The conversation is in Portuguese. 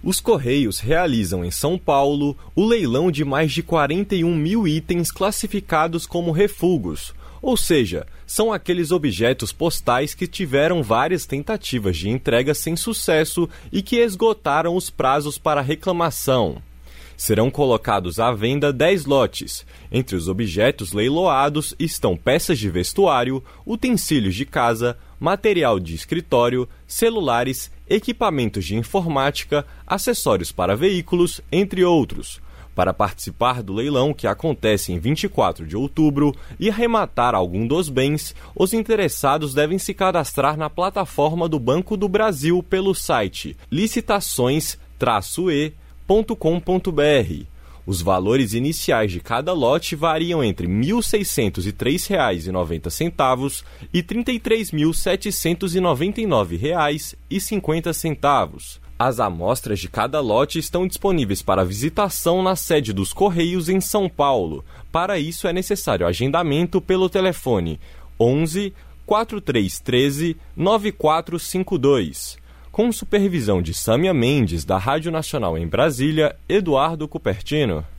Os Correios realizam em São Paulo o leilão de mais de 41 mil itens classificados como refugos, ou seja, são aqueles objetos postais que tiveram várias tentativas de entrega sem sucesso e que esgotaram os prazos para reclamação. Serão colocados à venda 10 lotes. Entre os objetos leiloados estão peças de vestuário, utensílios de casa, material de escritório, celulares, equipamentos de informática, acessórios para veículos, entre outros. Para participar do leilão, que acontece em 24 de outubro, e arrematar algum dos bens, os interessados devem se cadastrar na plataforma do Banco do Brasil pelo site licitações-e.com.br. Os valores iniciais de cada lote variam entre R$ 1.603,90 e R$ 33.799,50. As amostras de cada lote estão disponíveis para visitação na sede dos Correios em São Paulo. Para isso é necessário agendamento pelo telefone 11 4313 9452. Com supervisão de Sâmia Mendes, da Rádio Nacional em Brasília, Eduardo Cupertino.